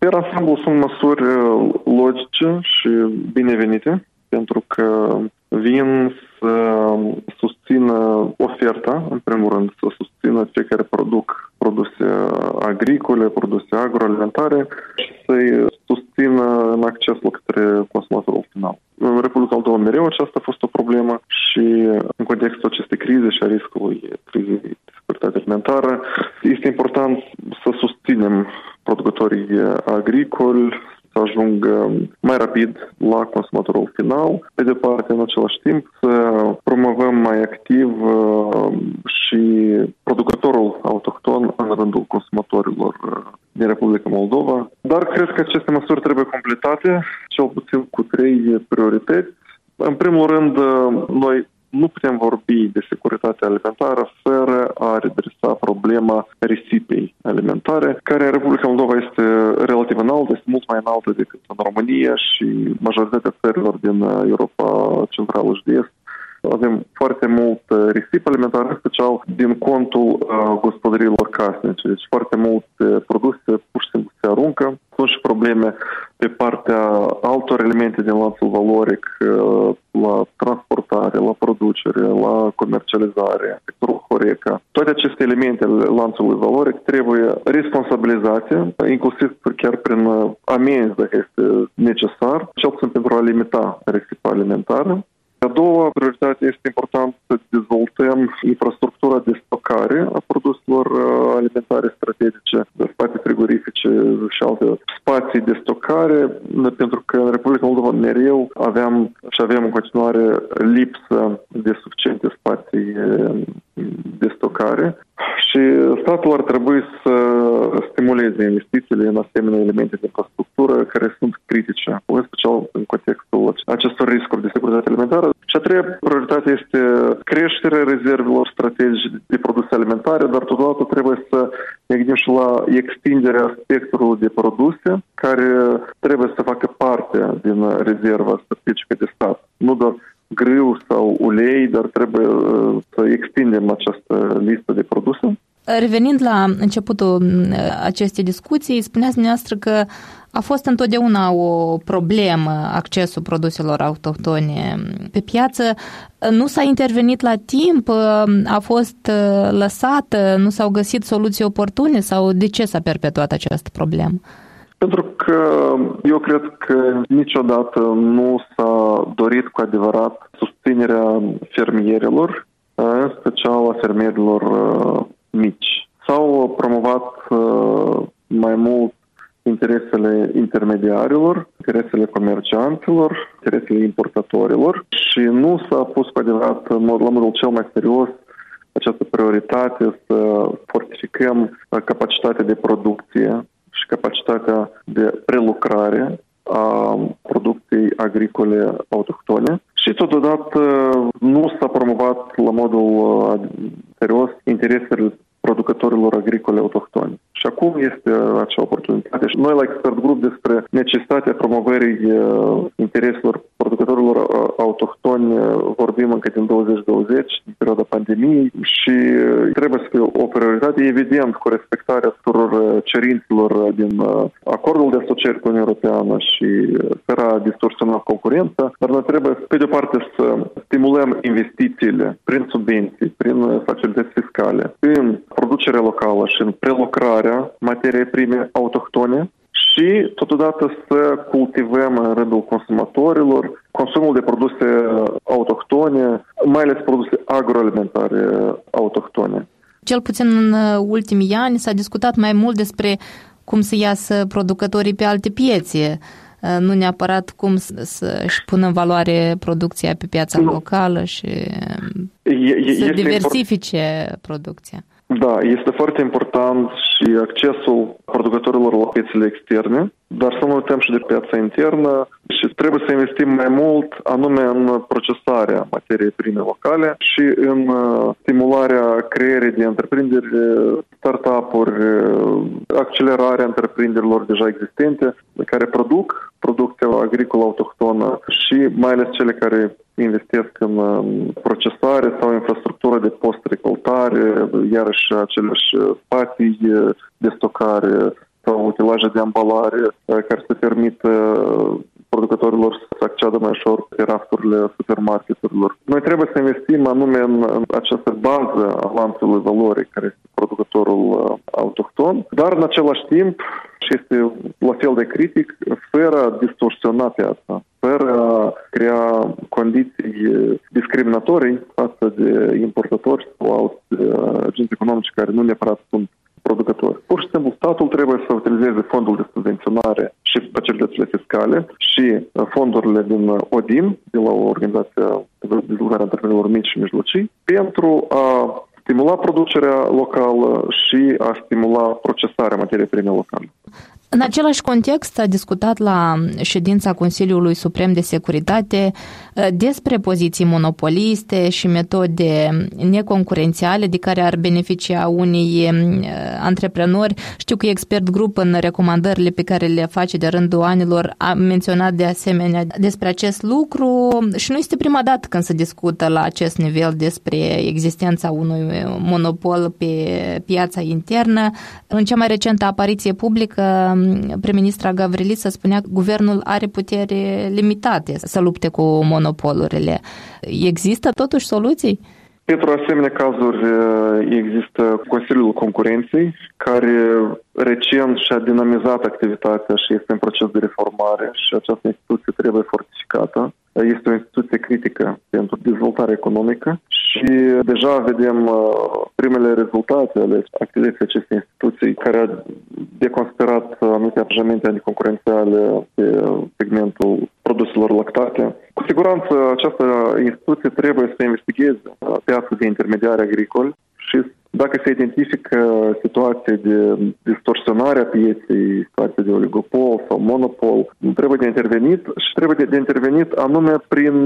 Per ansamblu sunt măsuri logice și binevenite, pentru că vin să susțină oferta, în primul rând, să susțină cei care produc produse agricole, produse agroalimentare și să-i susțină în accesul către consumatorul final. În Republica Moldova mereu aceasta a fost o problemă și în contextul acestei crize și a riscului crizei de securitate alimentară, este important să susținem producătorii agricoli, să ajungă mai rapid la consumatorul final. Pe de parte, în același timp, să promovăm mai activ și producătorul autohton în rândul consumatorilor din Republica Moldova. Dar cred că aceste măsuri trebuie completate, cel puțin cu 3 priorități. În primul rând, noi nu putem vorbi de securitate alimentară fără a redresa problema risipei alimentare, care în Republica Moldova este relativ înaltă, este mult mai înaltă decât în România și majoritatea țărilor din Europa Centrală și de Est. Avem foarte mult risipă alimentară, în special din contul gospodăriilor casnice. Deci foarte multe produse pur și simplu se aruncă. Sunt și probleme pe partea altor elemente din lanțul valoric, la transportare, la producere, la comercializare, sectorul Horeca. Toate aceste elemente ale lanțului valoric trebuie responsabilizate, inclusiv chiar prin amenzi, dacă este necesar, cel puțin pentru a limita risipa alimentară. A doua prioritate este important să dezvoltăm infrastructura de stocare a produselor alimentare strategice, spații frigorifice și alte spații de stocare, pentru că în Republica Moldova mereu avem în continuare lipsă de suficiente spații de stocare și statul ar trebui să stimuleze investițiile în asemenea elemente de infrastructură care sunt critice, în special în contextul acestor riscuri de securitate alimentară. Și a treia prioritate este creșterea rezervelor strategice de produse alimentare, dar totodată trebuie să ne gândim și la extinderea spectrului de produse care trebuie să facă parte din rezerva strategică de stat. Nu doar grâu sau ulei, dar trebuie să extindem această listă de produse. Revenind la începutul acestei discuții, spuneați dumneavoastră că a fost întotdeauna o problemă accesul produselor autohtone pe piață. Nu s-a intervenit la timp? A fost lăsată? Nu s-au găsit soluții oportune? Sau de ce s-a perpetuat această problemă? Pentru că eu cred că niciodată nu s-a dorit cu adevărat susținerea fermierilor, în special a fermierilor mici. S-au promovat mai mult interesele intermediarilor, interesele comercianților, interesele importatorilor și nu s-a pus cu adevărat la modul cel mai serios această prioritate să fortificăm capacitatea de producție și capacitatea de prelucrare a producției agricole autohtone și totodată nu s-a promovat la modul serios interesele producătorilor agricole autohtone. Și acum este acea oportunitate. Și noi la Expert Group despre necesitatea promovării intereselor producătorilor autohtoni vorbim încă din 2020, în perioada pandemiei și trebuie să fie o prioritate, evident, cu respectarea tuturor cerințelor din acordul de asociere cu Uniunea Europeană și fără a distorsiona concurența, dar noi trebuie, pe de o parte, să stimulăm investițiile prin subvenții, prin facilități fiscale, în producerea locală și în prelucrarea materiei prime autohtone și totodată să cultivăm în rândul consumatorilor consumul de produse autohtone, mai ales produse agroalimentare autohtone. Cel puțin în ultimii ani s-a discutat mai mult despre cum să iasă producătorii pe alte piețe, nu neapărat cum să-și pună în valoare producția pe piața locală și să diversifice producția. Da, este foarte important și accesul producătorilor la piețele externe, dar să nu uităm și de piața internă și trebuie să investim mai mult anume în procesarea materiei prime locale și în stimularea creierii de întreprinderi, startup-uri, accelerarea întreprinderilor deja existente care produc producția agricolă autohtonă și mai ales cele care investesc în procesare sau infrastructură de post-recoltare, iarăși aceleași spații de stocare, sau utilaje de ambalare care să permită producătorilor să acceadă mai ușor pe rafturile supermarketurilor. Noi trebuie să investim anume în această bază a lanțului valorii, care este producătorul autohton, dar în același timp, și este la fel de critic, fără a distorsiona piața, fără a crea condiții discriminatorii față de importatori sau alți agenți economici care nu neapărat sunt producători. Pur și simplu, statul trebuie să utilizeze fondul de subvenționare și facilitățile fiscale și fondurile din ODIM, de la o organizație de dezvoltare a întreprinderilor mici și mijlocii, pentru a stimula producerea locală și a stimula procesarea materiei prime locale. În același context s-a discutat la ședința Consiliului Suprem de Securitate despre poziții monopoliste și metode neconcurențiale de care ar beneficia unii antreprenori. Știu că Expert Group în recomandările pe care le face de rândul anilor a menționat de asemenea despre acest lucru și nu este prima dată când se discută la acest nivel despre existența unui monopol pe piața internă. În cea mai recentă apariție publică, prim-ministra Gavrilița spunea că guvernul are putere limitate să lupte cu monopolurile. Există totuși soluții? Pentru asemenea cazuri există Consiliul Concurenței, care recent și-a dinamizat activitatea și este în proces de reformare și această instituție trebuie fortificată. Este o instituție critică pentru dezvoltarea economică și deja vedem primele rezultate ale activității acestei instituții, care a deconsiderat anumite aranjamente anticoncurențiale pe segmentul produselor lactate. Cu siguranță această instituție trebuie să investigheze piața de intermediari agricoli și dacă se identifică situații de distorsionare a pieței, situații de oligopol sau monopol, trebuie de intervenit și trebuie de intervenit anume prin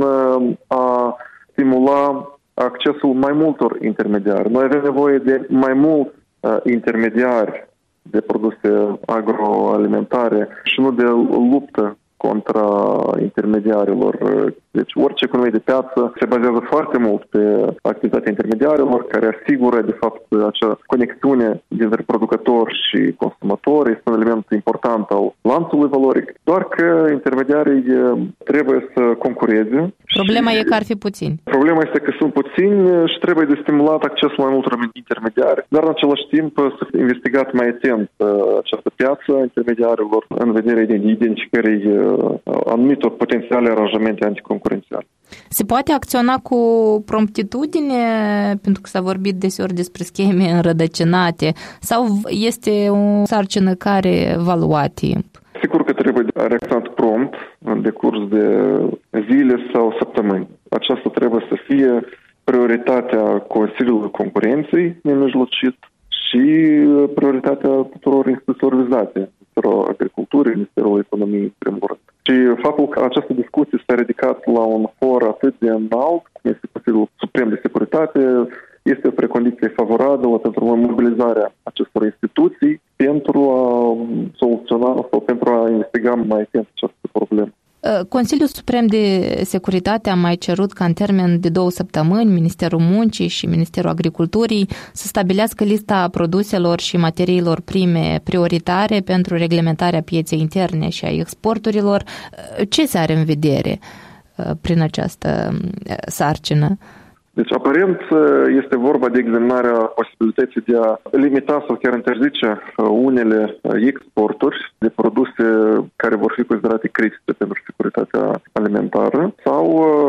a stimula accesul mai multor intermediari. Noi avem nevoie de mai mulți intermediari de produse agroalimentare și nu de luptă contra intermediarilor. Deci orice economie de piață se bazează foarte mult pe activitatea intermediarilor, care asigură, de fapt, acea conexiune dintre producător și consumator. Este un element important al lanțului valoric. Doar că intermediarii trebuie să concureze. Problema e că ar fi puțini. Problema este că sunt puțini și trebuie de stimulat accesul mai multor intermediari, dar în același timp să fie investigat mai atent această piață a intermediarilor în vederea identificării anumitor potențiale aranjamente anticoncurențiale. Se poate acționa cu promptitudine, pentru că s-a vorbit deseori despre scheme înrădăcinate, sau este o sarcină care va lua timp? Sigur că trebuie reacționat prompt, în decurs de zile sau săptămâni. Aceasta trebuie să fie prioritatea Consiliului Concurenței nemijlocit și prioritatea tuturor instituțiilor vizate, Ministerul Agriculturii, Ministerul Economiei, în primul rând. Și faptul că această discuție s-a ridicat la un for atât de înalt, cum este Consiliul Suprem de Securitate, este o precondiție favorabilă pentru mobilizarea acestor instituții pentru a soluționa sau pentru a investiga mai atent această problemă. Consiliul Suprem de Securitate a mai cerut ca în termen de 2 săptămâni Ministerul Muncii și Ministerul Agriculturii să stabilească lista produselor și materiilor prime prioritare pentru reglementarea pieței interne și a exporturilor. Ce se are în vedere prin această sarcină? Deci, aparent, este vorba de examinarea posibilității de a limita sau chiar interzice unele exporturi de produse care vor fi considerate critice pentru securitatea alimentară sau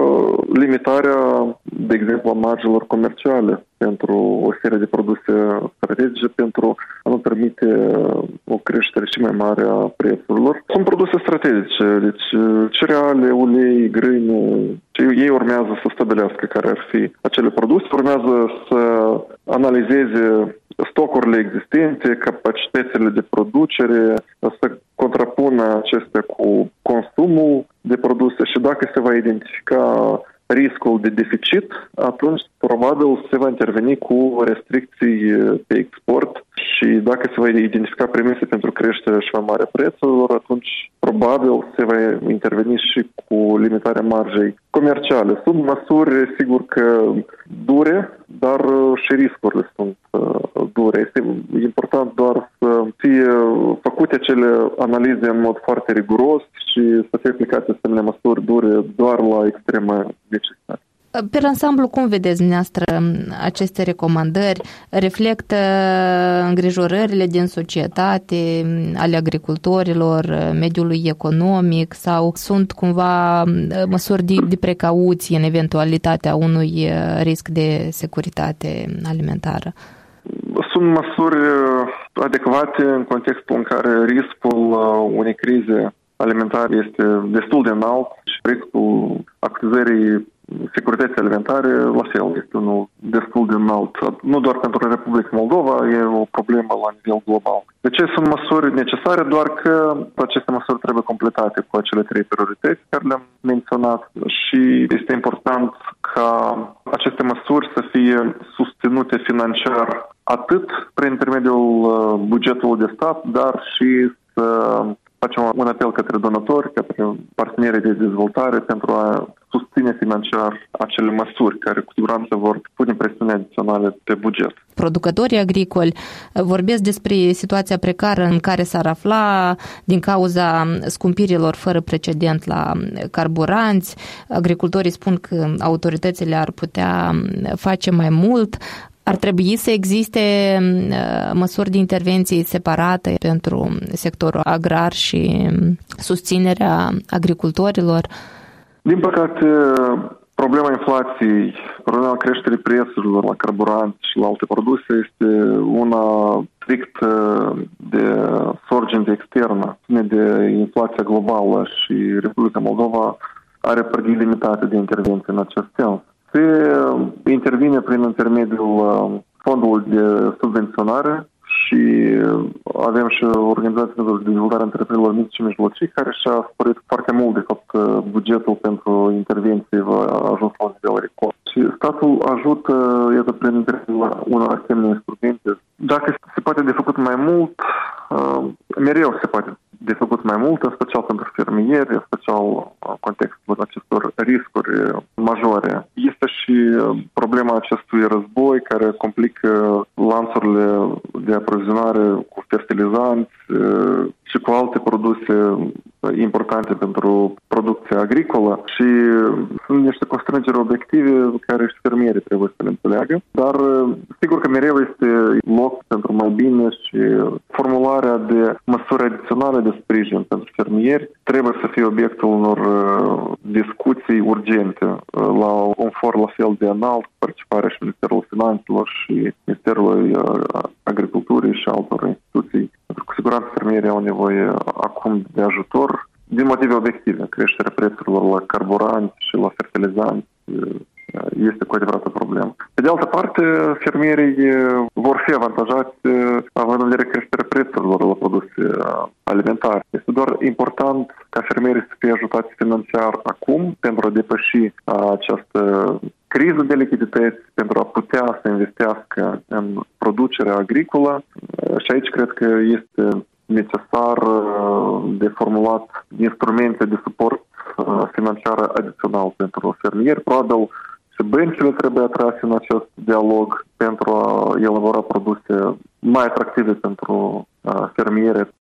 limitarea, de exemplu, a marjelor comerciale pentru o serie de produse strategice pentru a nu permite o creștere și mai mare a prețurilor. Sunt produse strategice, deci cereale, ulei, grâne, ei urmează să stabilească care ar fi acele produse, urmează să analizeze stocurile existente, capacitățile de producere, să contrapună acestea cu consumul de produse și dacă se va identifica riscul de deficit, atunci probabil se va interveni cu restricții pe export și dacă se va identifica premise pentru creșterea și mai mare prețurilor, atunci probabil se va interveni și cu limitarea marjei comerciale. Sunt măsuri, sigur că dure, dar și riscurile sunt dure. Este important doar să fie făcute acele analize în mod foarte riguros și să fie aplicate asemenea măsuri dure doar la extremă necesitate. Pe ansamblu, cum vedeți dumneavoastră aceste recomandări? Reflectă îngrijorările din societate, ale agricultorilor, mediului economic sau sunt cumva măsuri de precauție în eventualitatea unui risc de securitate alimentară? Sunt măsuri adecvate în contextul în care riscul unei crize alimentare este destul de înalt și riscul acuzării securității alimentare, la fel, este unul destul de înalt. Nu doar pentru Republica Moldova, e o problemă la nivel global. De ce sunt măsuri necesare? Doar că aceste măsuri trebuie completate cu acele 3 priorități care le-am menționat și este important ca aceste măsuri să fie susținute financiar atât prin intermediul bugetului de stat, dar și să facem un apel către donatori, către partenerii de dezvoltare pentru a susține financiar acele măsuri care cu siguranță vor pune presiune adiționale pe buget. Producătorii agricoli vorbesc despre situația precară în care s-ar afla din cauza scumpirilor fără precedent la carburanți. Agricultorii spun că autoritățile ar putea face mai mult. Ar trebui să existe măsuri de intervenție separate pentru sectorul agrar și susținerea agricultorilor? Din păcate, problema inflației, problema creșterii prețurilor la carburanți și la alte produse este una strict de sorgente externă, de inflația globală și Republica Moldova are pârghii limitate de intervenție în acest sens. Se intervine prin intermediul fondului de subvenționare și avem și organizația de dezvoltare întreprinderilor mici și mijlocii care și-a sporit foarte mult, de fapt, bugetul pentru intervenții a ajuns la un nivel record. Și statul ajută, iată, prin intermediul unor asemenea instrumente. Dacă se poate de făcut mai mult, mereu se poate de făcut mai mult, în special pentru fermieri, în special în contextul acestor riscuri majore. Este și problema acestui război care complică lanțurile de aprovizionare cu fertilizanți și cu alte produse importante pentru producția agricolă și sunt niște constrângeri obiective care și fermierii trebuie să le înțeleagă, dar sigur că mereu este loc pentru mai bine și formularea de măsuri adiționale de sprijin pentru fermieri trebuie să fie obiectul unor discuții urgente la un for la fel de înalt, cu participarea și Ministerul Finanțelor și Ministerul Agriculturii și altor instituții. Pentru că cu siguranță fermierii au nevoie acum de ajutor din motive obiective. Creșterea prețurilor la carburanți și la fertilizanți este cu adevărat o problemă. Pe de altă parte, fermierii vor fi avantajați având în vedere creșterea prețurilor la produse alimentare. Este doar important ca fermierii să fie ajutați financiar acum pentru a depăși această criză de lichidități, pentru a putea să investească în producerea agricolă și aici cred că este necesar de formulat instrumente de suport financiar adițional pentru fermieri. Probabil și băncile trebuie atrase în acest dialog pentru a elabora produse mai atractive pentru fermieri.